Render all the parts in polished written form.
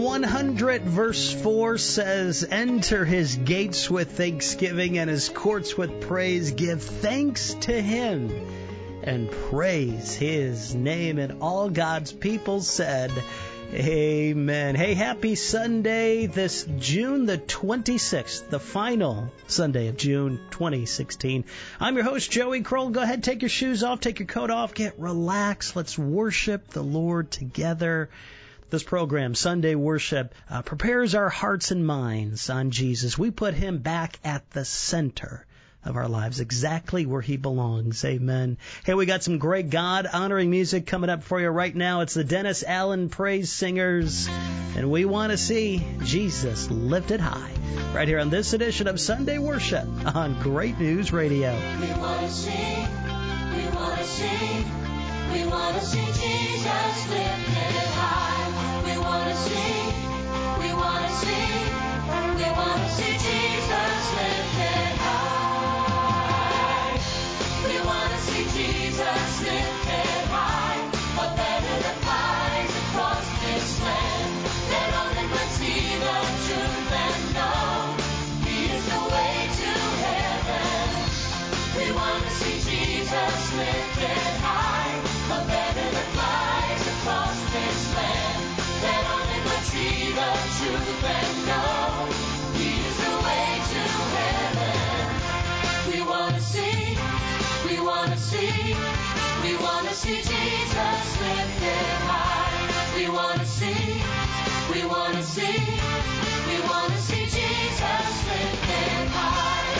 100 verse 4 says, "Enter his gates with thanksgiving and his courts with praise. Give thanks to him and praise his name." And all God's people said, amen. Hey, happy Sunday, this June the 26th, the final Sunday of June 2016. I'm your host, Joey Kroll. Go ahead, take your shoes off, take your coat off, get relaxed. Let's worship the Lord together. This program, Sunday Worship, prepares our hearts and minds on Jesus. We put him back at the center of our lives, exactly where he belongs. Amen. Hey, we got some great God-honoring music coming up for you right now. It's the Dennis Allen Praise Singers, and we want to see Jesus lifted high right here on this edition of Sunday Worship on Great News Radio. We want to see, we want to see, we want to see Jesus lifted high. We want to see, we want to see, we want to see Jesus lifted high. We want to see Jesus lifted high, a banner that flies across this land, that all men might see the truth and know he is the way to heaven. We want to see Jesus lifted high, a banner that flies across this land, that all men might see the truth and know he is the way to heaven. We want to see, we want to see, we want to see Jesus lifted high. We want to see, we want to see, we want to see Jesus lifted high.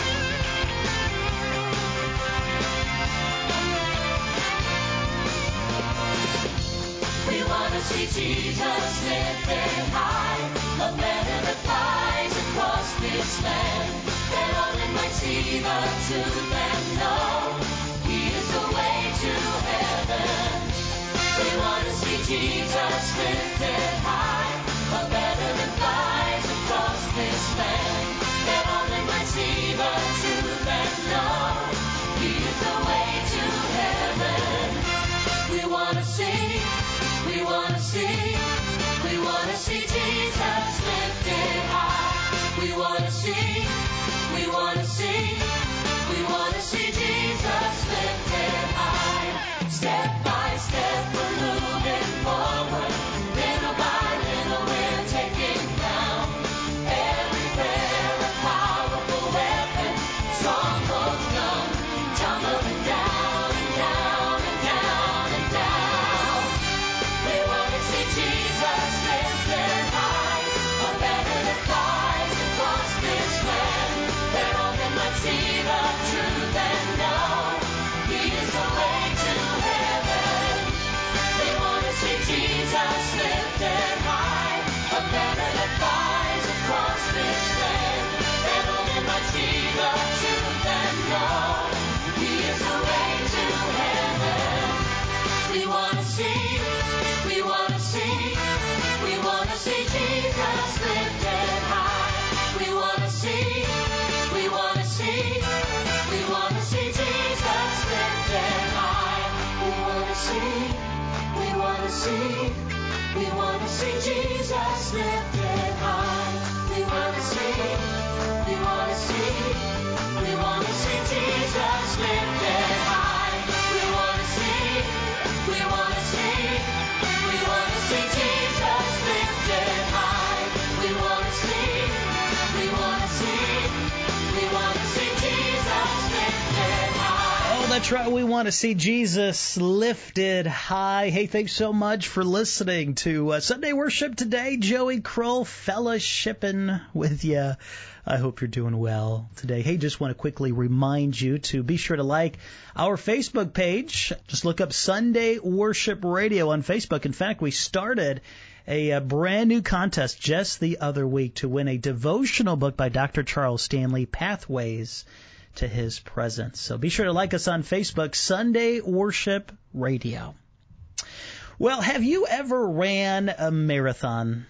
We want to see Jesus lifted high, a banner that flies across this land, that all men might see the truth and know he is the way to heaven. We want to see Jesus lifted high, a banner that flies across this land, that all men might see the truth and know he is the way to heaven. We want to see, we want to see, we want to see Jesus lifted high. We want to see, we want to see, we want to see Jesus lifted high. Step by step we're moving forward, little by little we're taking down every very powerful weapon, strongholds come tumbling down and down and down and down. We want to see Jesus lifted high, a banner that flies across this land, that all men might see the truth and know he is the way to heaven. We want to see Jesus lifted high, a banner that flies across this land, that all men might see the truth and know he is the way to heaven. We want to see, we want to see, we want to see Jesus lifted high. We want to see, we want to see, we want to see Jesus lifted high. We want to see, we want to see, we want to see Jesus lifted high. We want to see, we want to see, we want to see Jesus lifted high. We want to see, we want to see, we want to see Jesus lifted high. We want to see, we want to see, we want to see Jesus lifted high. Oh, that's right. We want to see Jesus lifted high. Hey, thanks so much for listening to Sunday Worship today. Joey Kroll fellowshipping with you. I hope you're doing well today. Hey, just want to quickly remind you to be sure to like our Facebook page. Just look up Sunday Worship Radio on Facebook. In fact, we started a brand new contest just the other week to win a devotional book by Dr. Charles Stanley, Pathways to His Presence. So be sure to like us on Facebook, Sunday Worship Radio. Well, have you ever ran a marathon?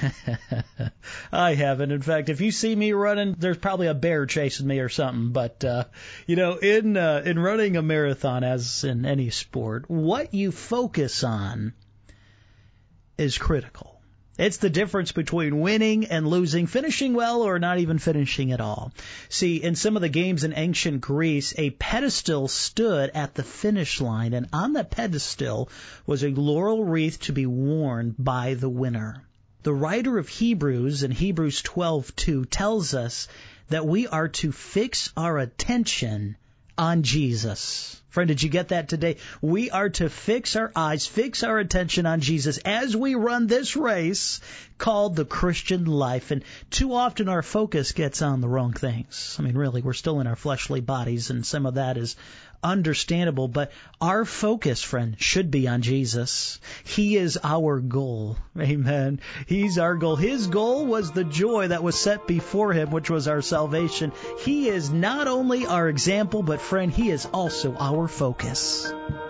I haven't. In fact, if you see me running, there's probably a bear chasing me or something. But, in running a marathon, as in any sport, what you focus on is critical. It's the difference between winning and losing, finishing well or not even finishing at all. See, in some of the games in ancient Greece, a pedestal stood at the finish line, and on that pedestal was a laurel wreath to be worn by the winner. The writer of Hebrews in Hebrews 12:2 tells us that we are to fix our attention on Jesus. Friend, did you get that today? We are to fix our eyes, fix our attention on Jesus as we run this race called the Christian life. And too often our focus gets on the wrong things. I mean, really, we're still in our fleshly bodies, and some of that is understandable. But our focus, friend, should be on Jesus. He is our goal. Amen. He's our goal. His goal was the joy that was set before him, which was our salvation. He is not only our example, but friend, he is also our focus.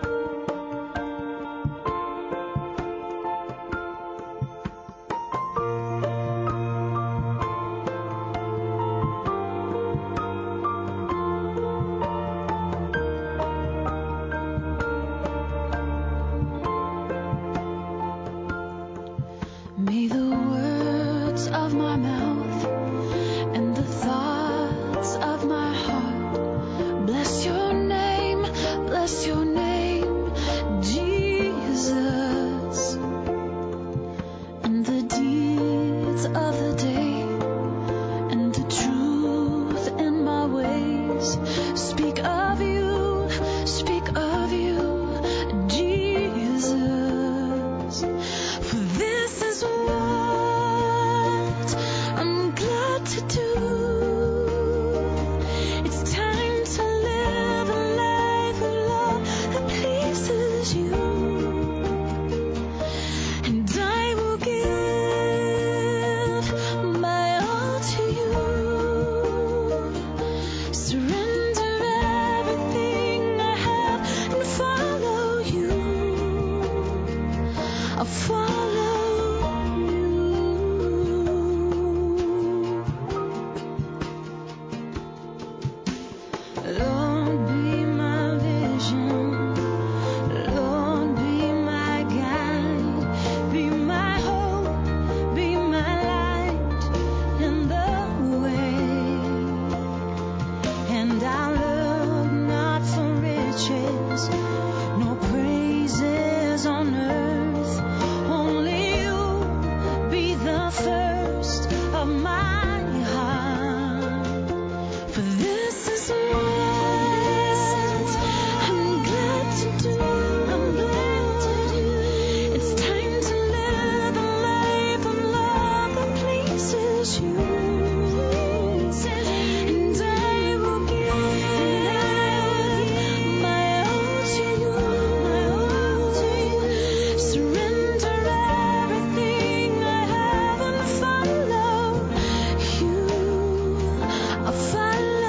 May the words of my mouth and the thoughts of my heart bless your name, Jesus. And the deeds of the day and the truth in my ways speak of you, Jesus. For this is what I'm glad to do. It's time to live a life of love that pleases you. And I will give my all to you. Surrender everything I have and follow you. I'll follow you. Lord, be my vision. Lord, be my guide. Be my hope. Be my light in the way. And I look not for riches, nor praises on earth. Only you be the first of my heart. For this is what I'm glad to do. It's time to live a life of love that pleases you. And I will give my all to you. Surrender everything I have and follow you. I'll follow.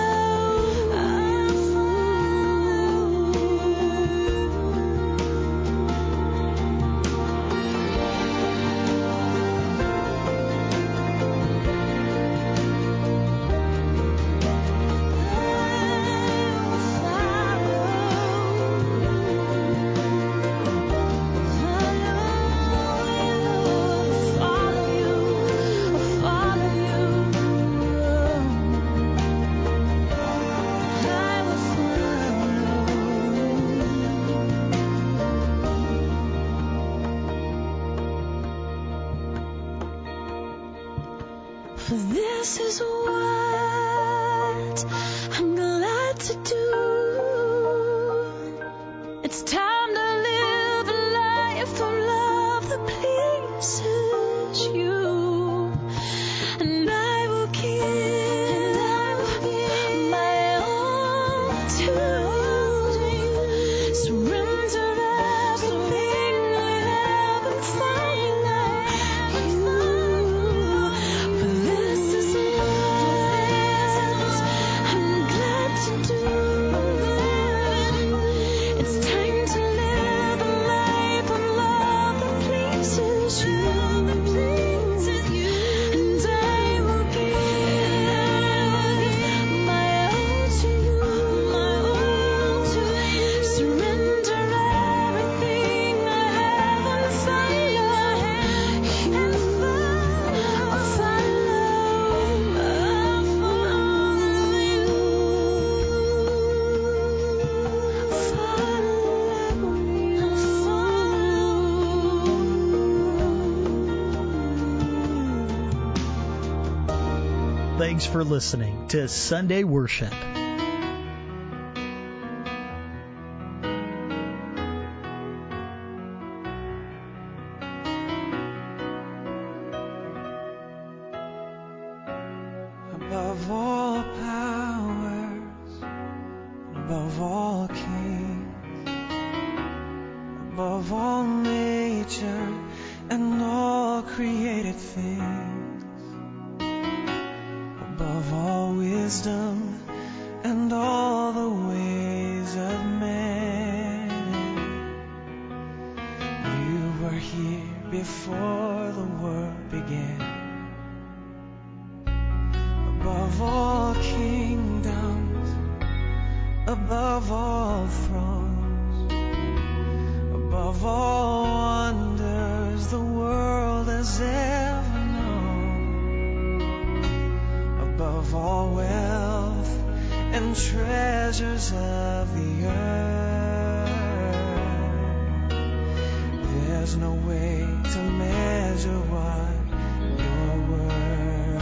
For this is what I'm glad to do. It's time to live a life of love that pleases you. And I will give my all to you. Surrender everything I have and follow you. For this is what I'm glad to do. It's time to Thanks for listening to Sunday Worship. Above all powers, above all kings, above all nature and all created things, above all wisdom and all the ways of man, you were here before the world began. Above all kingdoms, above all thrones, above all wonders the world has ever known, above all wealth and treasures of the earth, there's no way to measure what you're worth.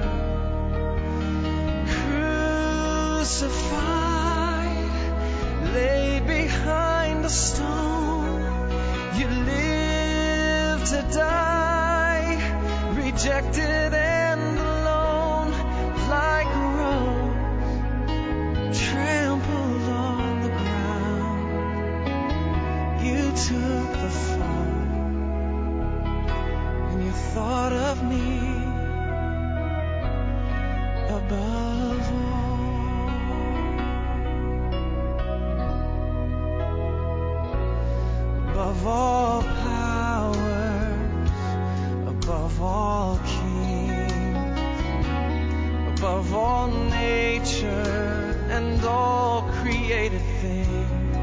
Crucified, laid behind a stone, you lived to die, rejected and alone, like a rose trampled on the ground. You took the fall, and you thought of me above all. Above all powers, above all kings, above all nature and all created things,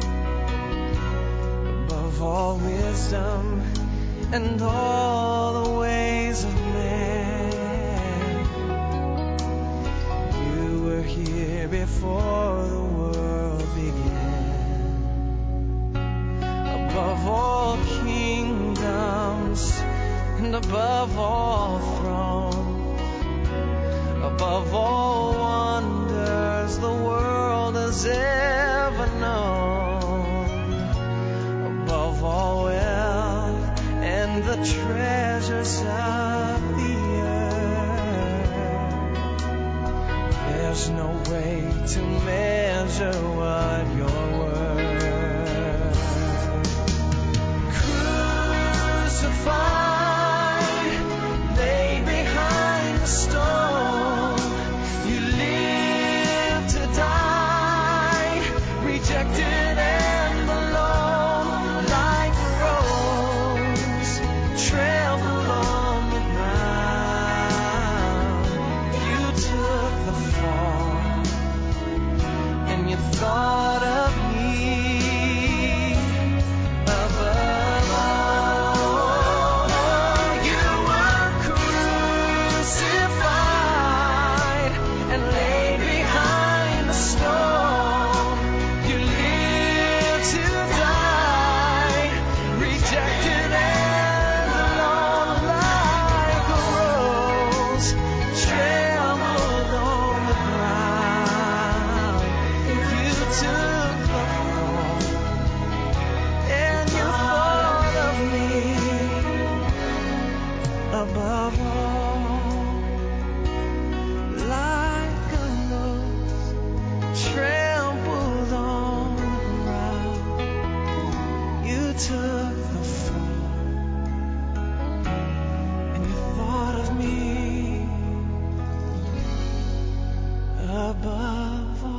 above all wisdom and all the ways of man, you were here before the world began. Above all kingdoms and above all thrones, above all wonders the world has ever known, above all wealth and the treasures of the earth, there's no way to measure what you're worth. Crucified, laid behind the stone, you lived to die, rejected and alone, like a rose trampled on the ground. You took the fall, and you thought of me above all. You were crucified and laid behind the stone. You lived to die, rejected and alone, like a rose trampled on the ground. You took the fall, and you thought of me above all, like a rose trampled on the ground. You took the fall, and you thought of me above all.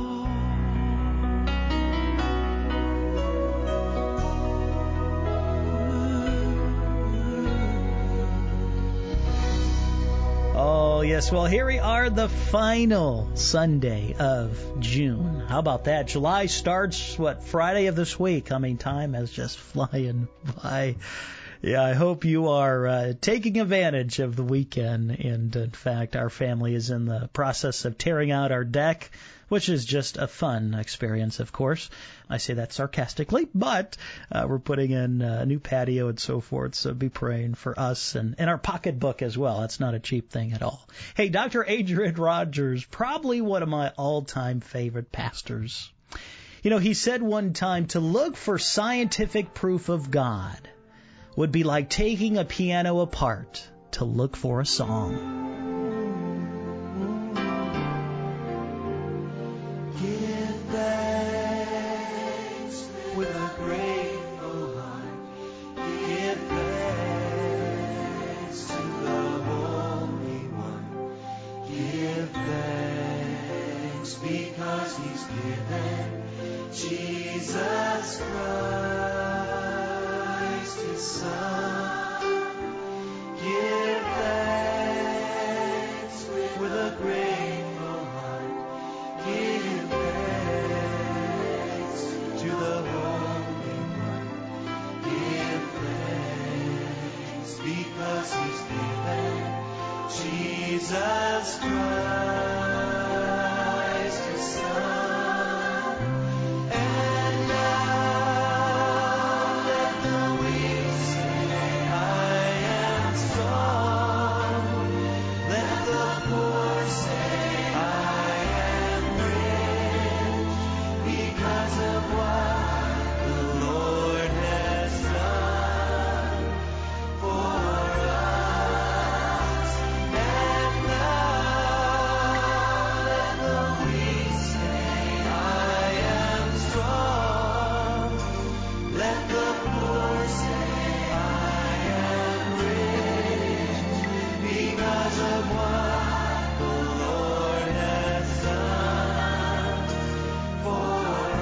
Oh, yes. Well, here we are, the final Sunday of June. How about that? July starts, Friday of this week? I mean, time is just flying by. Yeah, I hope you are taking advantage of the weekend. And in fact, our family is in the process of tearing out our deck, which is just a fun experience, of course. I say that sarcastically, but we're putting in a new patio and so forth, so be praying for us and our pocketbook as well. That's not a cheap thing at all. Hey, Dr. Adrian Rogers, probably one of my all-time favorite pastors. You know, he said one time to look for scientific proof of God would be like taking a piano apart to look for a song. Give thanks with a grateful heart. Give thanks to the Holy One. Give thanks because He's given Jesus Christ, His Son. Give thanks with a grateful heart. Give thanks to the Holy One. Give thanks because He's given Jesus Christ, His Son. And now let the weak say, I am strong. Let the poor say, I am rich because of what the Lord has done for us. And now let the weak say, I am strong. Let the poor say, I am rich because of what the Lord has done for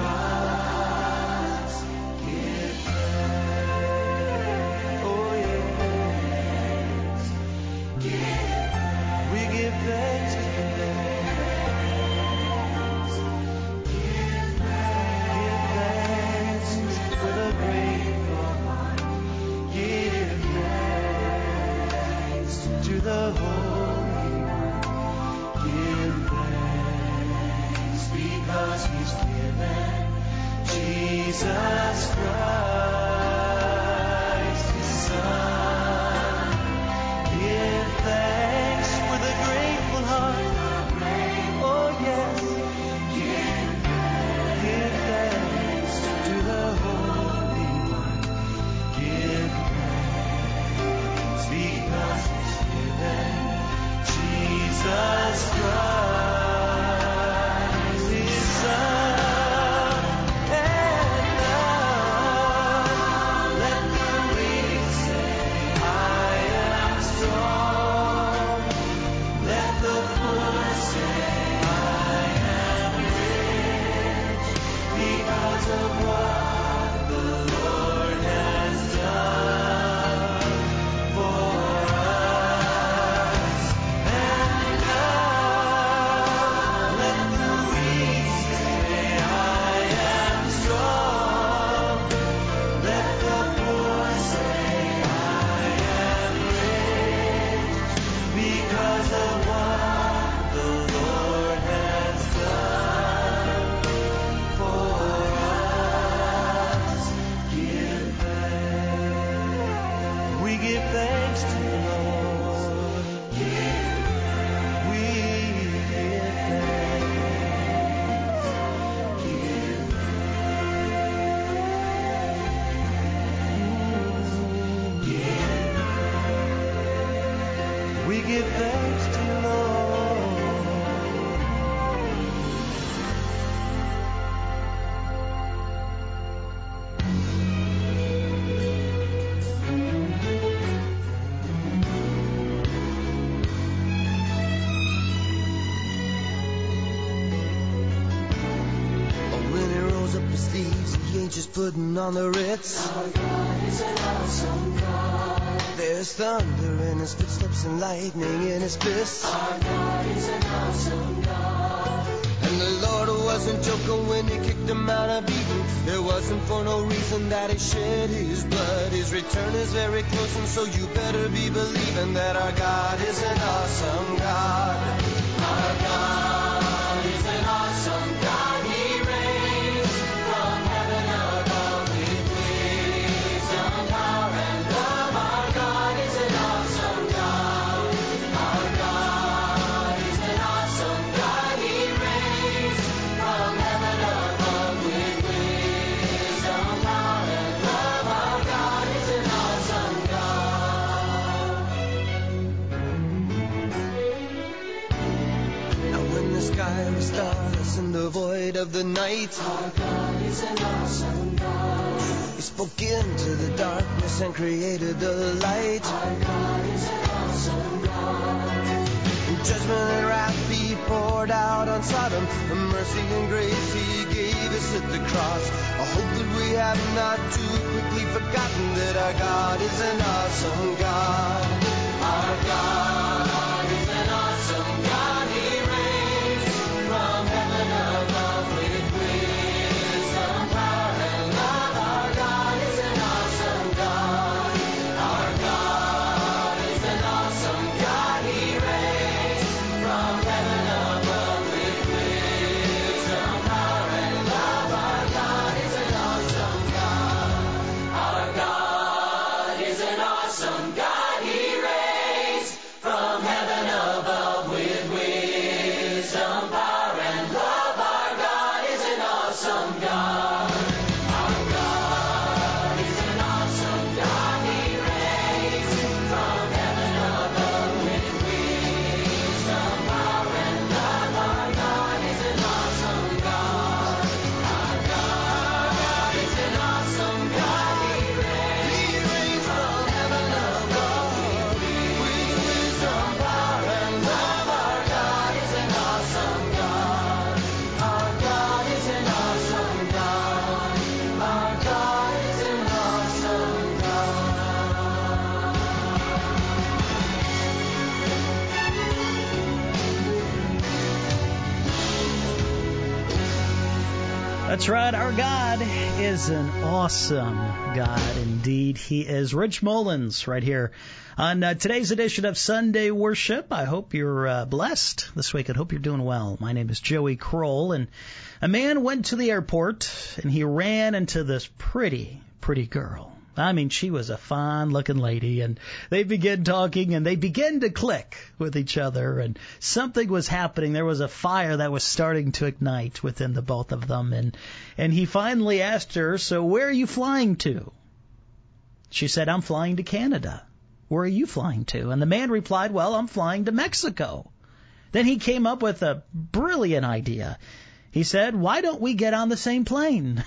us. Give thanks. Oh yes. We give thanks to the Lord. Give thanks with a grateful heart. Give thanks to the Holy One. Give thanks because He's given Jesus Christ, His Son. Give thanks with a grateful heart. Oh yes. Give thanks to the Holy One. Give thanks because He's given Jesus Christ, His Son. And now let the weak say, I am strong. Let the poor say, I am rich because of what the Lord has done for us. And now let the weak say, I am strong. Let the poor say, I am rich because of what the Lord has done for us. Give thanks. We give thanks to the Lord. We give thanks. Give thanks. We give thanks to the Lord. When he rolls up his sleeves, he ain't just putting on the Ritz. Our God is an awesome God. There's thunder in his footsteps and lightning in his fists. Our God is an awesome God. And the Lord will wasn't joking when he kicked him out of Eden. It wasn't for no reason that he shed his blood. His return is very close, and so you better be believing that our God is an awesome God. Our God is an awesome God. He reigns from heaven above with wisdom, power, and love. Our God is an awesome God. Our God is an awesome God. He reigns from heaven above with wisdom, power, and love. Our God is an awesome God. Now when the sky was starless in the void of the night, our God is an awesome God. He spoke into the darkness and created the light. Our God is an awesome God. In judgment and wrath he poured out on Sodom. The mercy and grace he gave us at the cross. I hope that we have not too quickly forgotten that our God is an awesome God. Our God is an awesome God. He reigns from heaven above with wisdom, power, and love. Our God is an awesome God. Our God is an awesome God. He reigns from heaven above with wisdom, power, and love. Our God is an awesome God. Our God is an awesome God. He reigns from heaven above with wisdom, power, and love. Our God is an awesome God. Our God is an awesome God. He reigns from heaven above with wisdom, power, and love. Our God is an awesome God. Our God is an awesome God. He reigns from heaven above with wisdom, power, and love. Our God is an awesome God. Our God is an awesome God. Our God is an awesome God. That's right, our God is an awesome God indeed. He is. Rich Mullins right here on today's edition of Sunday Worship. I hope you're blessed this week. I hope you're doing well. My name is Joey Kroll, and a man went to the airport and he ran into this pretty girl. I mean, she was a fine-looking lady, and they began talking, and they began to click with each other, and something was happening. There was a fire that was starting to ignite within the both of them, and he finally asked her, "So where are you flying to?" She said, "I'm flying to Canada." "Where are you flying to?" And the man replied, "Well, I'm flying to Mexico." Then he came up with a brilliant idea. He said, "Why don't we get on the same plane?"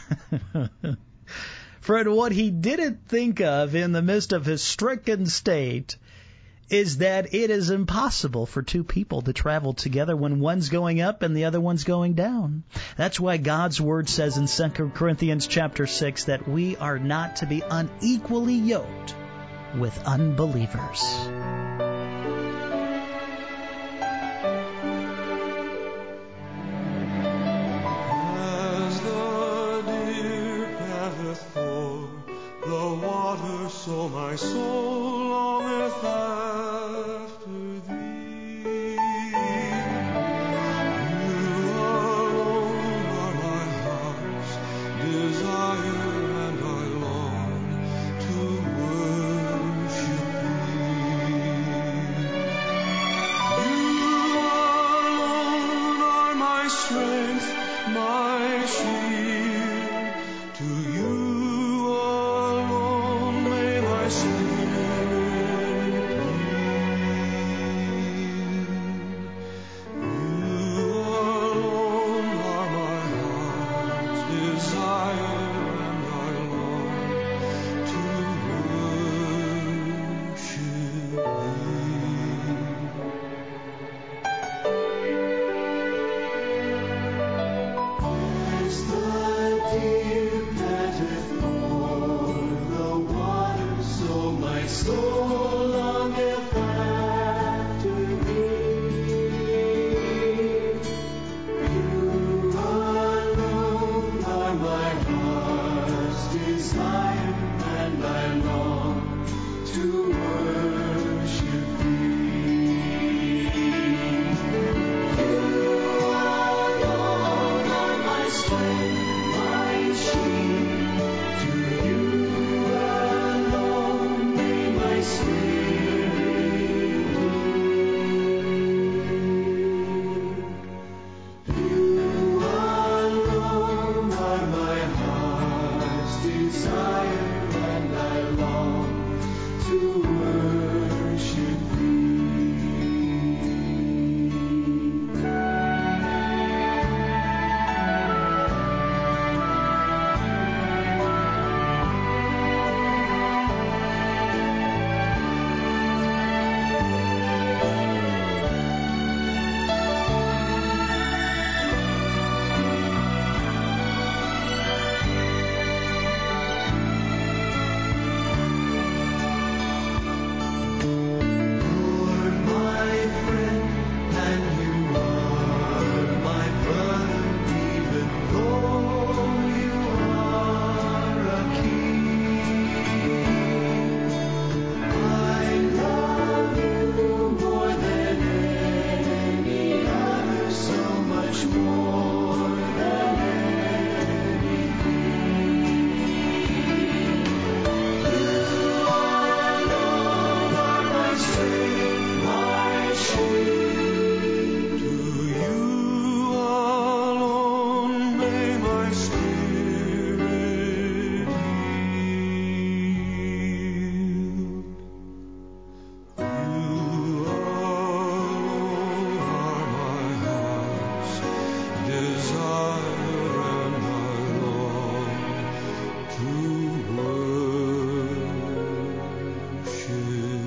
Fred, what he didn't think of in the midst of his stricken state is that it is impossible for two people to travel together when one's going up and the other one's going down. That's why God's Word says in 2 Corinthians chapter 6 that we are not to be unequally yoked with unbelievers. As the deer panteth for the water, so my soul longeth after thee. You alone are my heart's desire, and I long to worship thee. You alone are my strength, my shield. To you alone may my spirit yield. You alone are my heart's desire, and I long to worship thee. As the deer panteth for the water, so my soul longeth after thee. You alone much more than anything. You alone are my strength, my shield. To you alone may my spirit yield. You alone are my heart's desire, and I long to worship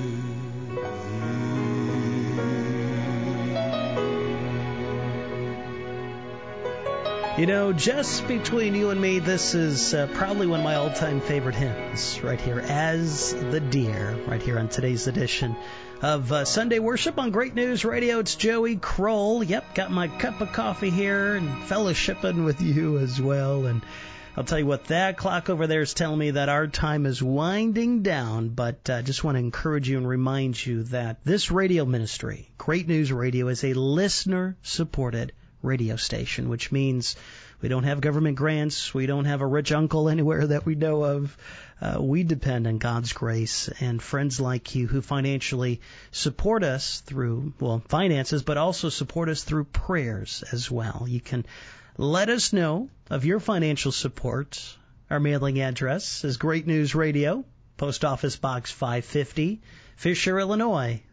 thee. You know, just between you and me, this is probably one of my all-time favorite hymns right here, As the Deer, right here on today's edition of Sunday Worship on Great News Radio. It's Joey Kroll. Yep, got my cup of coffee here and fellowshipping with you as well. And I'll tell you what, that clock over there is telling me that our time is winding down, but I just want to encourage you and remind you that this radio ministry, Great News Radio, is a listener-supported radio station, which means we don't have government grants, we don't have a rich uncle anywhere that we know of. We depend on God's grace and friends like you who financially support us through, well, finances, but also support us through prayers as well. You can let us know of your financial support. Our mailing address is Great News Radio, Post Office Box 550, Fisher, Illinois,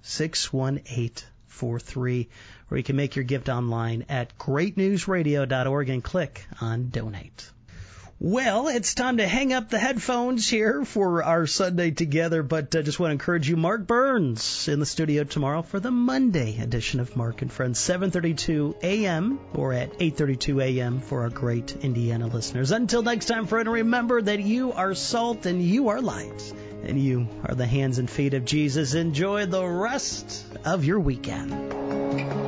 61843. Or you can make your gift online at greatnewsradio.org and click on Donate. Well, it's time to hang up the headphones here for our Sunday together, but just want to encourage you, Mark Burns in the studio tomorrow for the Monday edition of Mark and Friends, 7:32 a.m. or at 8:32 a.m. for our great Indiana listeners. Until next time, friend, remember that you are salt and you are light, and you are the hands and feet of Jesus. Enjoy the rest of your weekend.